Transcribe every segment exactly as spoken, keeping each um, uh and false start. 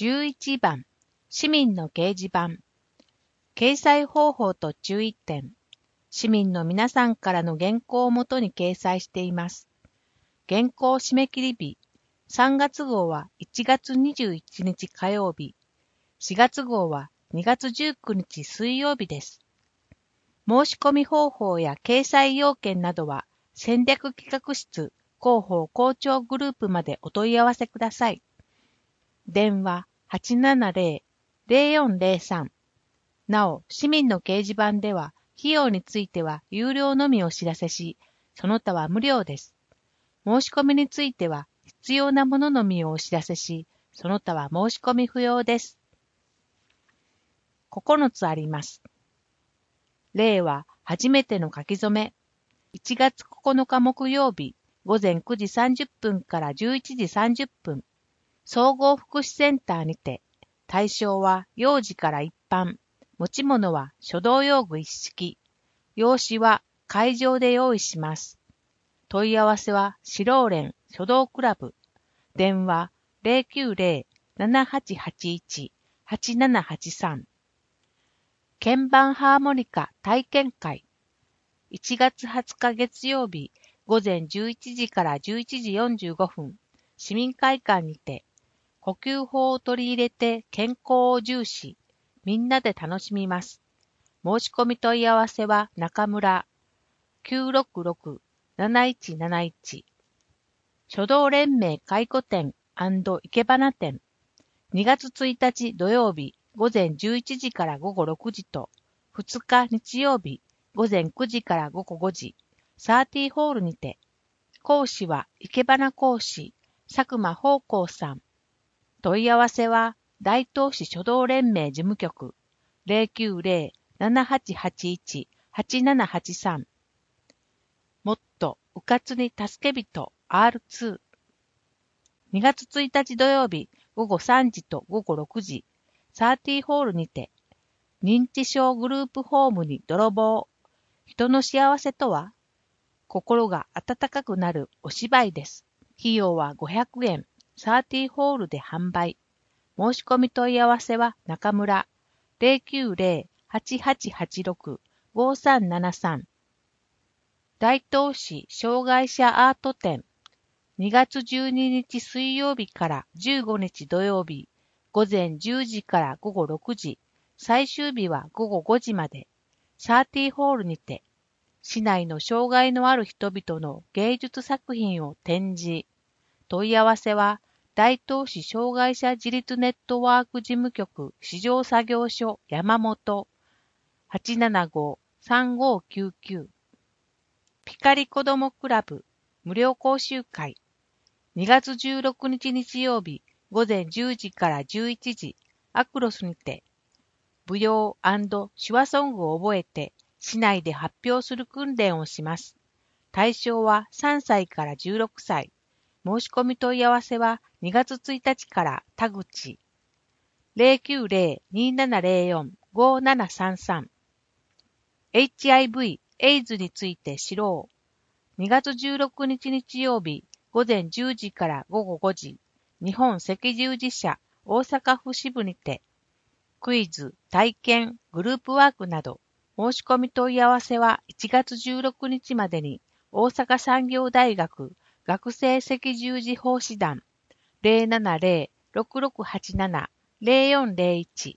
じゅういちばん、市民の掲示板。掲載方法と注意点。市民の皆さんからの原稿をもとに掲載しています。原稿締め切り日。さんがつ号はいちがつにじゅういちにち火曜日。しがつ号はにがつじゅうくにち水曜日です。申し込み方法や掲載要件などは戦略企画室広報校長グループまでお問い合わせください。電話 はちななゼロ ゼロよんゼロさん。なお、市民の掲示板では費用については有料のみお知らせし、その他は無料です。申し込みについては必要なもののみをお知らせし、その他は申し込み不要です。ここのつあります。例は初めての書き初め。いちがつここのか木曜日、ごぜんくじさんじゅっぷんからじゅういちじさんじゅっぷん。総合福祉センターにて、対象は幼児から一般、持ち物は書道用具一式、用紙は会場で用意します。問い合わせは白連書道クラブ、電話 ゼロきゅうゼロ ななはちはちいち はちななはちさん。鍵盤ハーモニカ体験会、いちがつはつか月曜日、ごぜんじゅういちじからじゅういちじよんじゅうごふん、市民会館にて、呼吸法を取り入れて健康を重視、みんなで楽しみます。申し込み問い合わせは中村 きゅうろくろく なないちなないち。書道連盟回顧展&生け花展。にがつついたち土曜日ごぜんじゅういちじからごごろくじと、ふつか日曜日ごぜんくじからごごごじ、サーティホールにて。講師は生け花講師佐久間宝光さん。問い合わせは大東市書道連盟事務局 ゼロきゅうゼロ ななはちはちいち はちななはちさん。もっとうかつに助け人 アールツー。にがつついたち土曜日ごごさんじとごごろくじ、サーティホールにて、認知症グループホームに泥棒。人の幸せとは？心が温かくなるお芝居です。費用はごひゃくえん。サーティホールで販売。申し込み問い合わせは中村 ゼロきゅうゼロ はちはちはちろく ごさんななさん。大東市障害者アート展。にがつじゅうににち水曜日からじゅうごにち土曜日、ごぜんじゅうじからごごろくじ、最終日はごごごじまで、サーティホールにて、市内の障害のある人々の芸術作品を展示。問い合わせは、大東市障害者自立ネットワーク事務局市場作業所山本 はちななご さんごきゅうきゅう。ピカリ子どもクラブ無料講習会。にがつじゅうろくにち日曜日ごぜんじゅうじからじゅういちじ、アクロスにて、舞踊&手話ソングを覚えて、市内で発表する訓練をします。対象はさんさいからじゅうろくさい。申し込み問い合わせはにがつついたちから田口 ゼロきゅうゼロ にななゼロよん ごななさんさん。エイチアイブイ、エイズについて知ろう。にがつじゅうろくにち日曜日ごぜんじゅうじからごごごじ、日本赤十字社大阪府支部にて、クイズ、体験、グループワークなど、申し込み問い合わせはいちがつじゅうろくにちまでに、大阪産業大学学生赤十字奉仕団 ゼロななゼロ ろくろくはちなな ゼロよんゼロいち。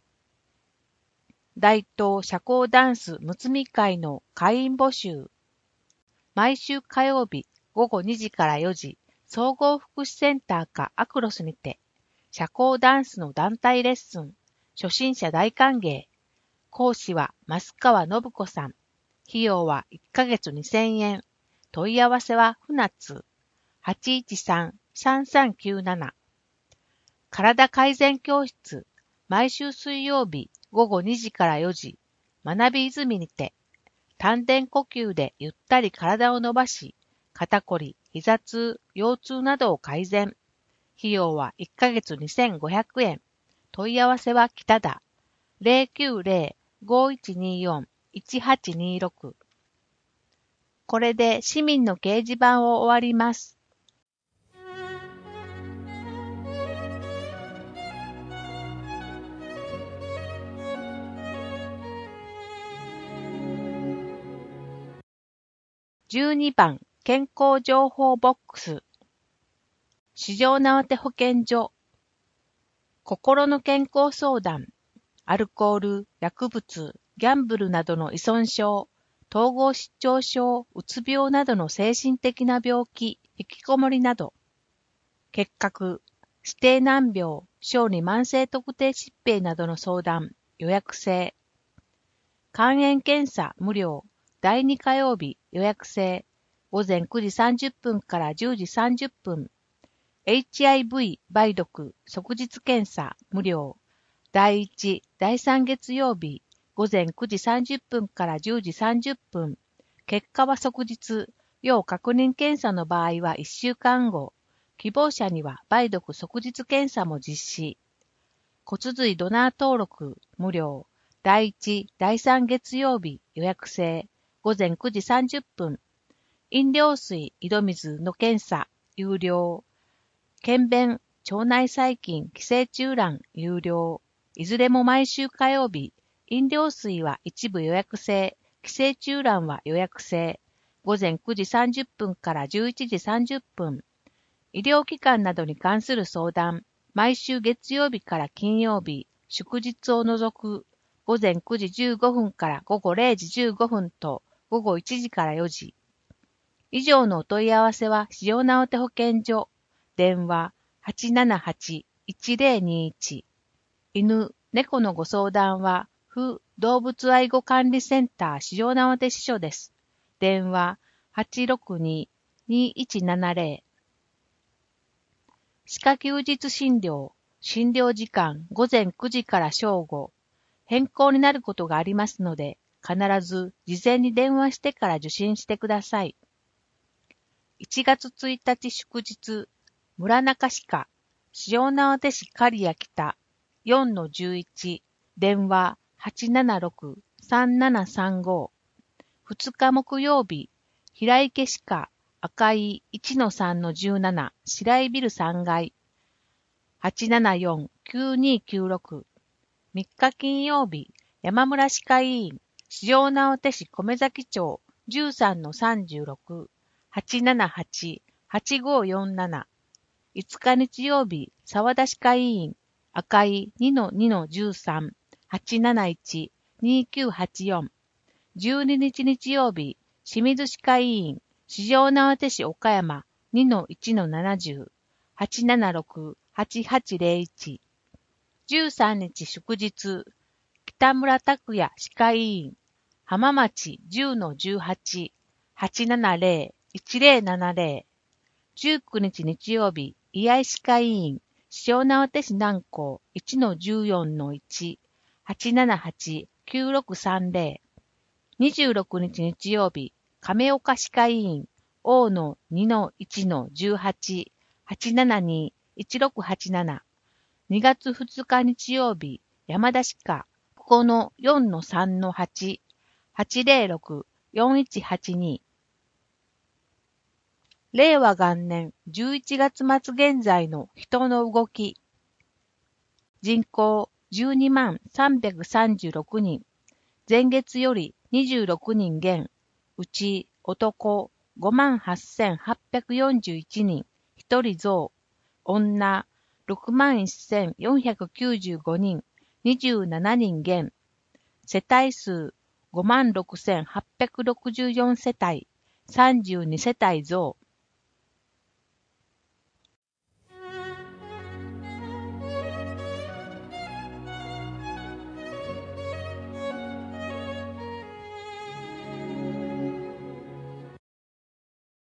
大東社交ダンスむつみ会の会員募集。毎週火曜日ごごにじからよじ、総合福祉センターかアクロスにて、社交ダンスの団体レッスン、初心者大歓迎。講師は増川信子さん。費用はいっかげつにせんえん。問い合わせは船津 はちいちさん さんさんきゅうなな。体改善教室、毎週水曜日ごごにじからよじ、学び泉にて、丹田呼吸でゆったり体を伸ばし、肩こり、膝痛、腰痛などを改善。費用はいっかげつにせんごひゃくえん。問い合わせは北田 ゼロきゅうゼロ ごいちによん いちはちにろく。これで市民の掲示板を終わります。 じゅうにばん、健康情報ボックス。市場縄手保健所。心の健康相談。アルコール、薬物、ギャンブルなどの依存症、統合失調症、うつ病などの精神的な病気、引きこもりなど。結核、指定難病、小児慢性特定疾病などの相談、予約制。肝炎検査無料、だいに火曜日予約制、午前くじさんじゅっぷんからじゅうじさんじゅっぷん。エイチアイブイ 梅毒即日検査無料、だいいち、だいさん月曜日、午前くじさんじゅっぷんからじゅうじさんじゅっぷん。結果は即日、要確認検査の場合はいっしゅうかんご。希望者には梅毒即日検査も実施。骨髄ドナー登録無料、だいいち、だいさん月曜日予約制、午前くじさんじゅっぷん。飲料水、井戸水の検査有料。検便、腸内細菌、寄生虫卵有料。いずれも毎週火曜日。飲料水は一部予約制、寄生虫卵は予約制。午前くじさんじゅっぷんからじゅういちじさんじゅっぷん。医療機関などに関する相談、毎週月曜日から金曜日、祝日を除く、午前くじじゅうごふんから午後れいじじゅうごふんと午後いちじからよじ。以上のお問い合わせは市場縄手保健所、電話 はちななはち、いちぜろにいち。犬、猫のご相談は、府動物愛護管理センター市場縄手支所です。電話 はちろくに、にいちななぜろ。歯科休日診療、診療時間午前くじから正午。変更になることがありますので、必ず事前に電話してから受診してください。いちがつついたち祝日、村中歯科、市場縄手市刈谷北 よんのじゅういち、電話 はちななろく、さんななさんご。ふつか木曜日、平池歯科、赤い いちのさんのじゅうなな、白井ビルさんがい、はちななよん、きゅうにきゅうろく。みっか金曜日、山村歯科医院、市場縄手市米崎町 じゅうさんのさんじゅうろく、はちななはち、はちごよんなな。いつか日曜日、沢田歯科医院、赤い にのにのじゅうさん、はちなないち、にきゅうはちよん。じゅうににち日曜日、清水歯科医院、市場縄手市岡山 にのいちのななじゅう、はちななろく、はちはちぜろいち。じゅうさんにち祝日、北村拓也歯科医院、浜町 じゅうのじゅうはち、はちななぜろ、いちぜろななぜろ。じゅうくにち日曜日、居合歯科医院、市場縄手市南港 いちのじゅうよんのいち、はちななはち、きゅうろくさんぜろ。にじゅうろくにち日曜日、亀岡歯科医院、大野 にのいちのじゅうはち、はちななに、いちろくはちなな。にがつふつか日曜日、山田歯科、この よんのさんのはち、はちぜろろく、よんいちはちに。令和元年じゅういちがつ末現在の人の動き。人口じゅうにまんさんびゃくさんじゅうろくにん。前月よりにじゅうろくにん減。うち男ごまんはっせんはっぴゃくよんじゅういちにん。ひとり増。女ろくまんせんよんひゃくきゅうじゅうごにん。にじゅうななにん減。世帯数ごまんろくせんはっぴゃくろくじゅうよん世帯。さんじゅうに世帯増。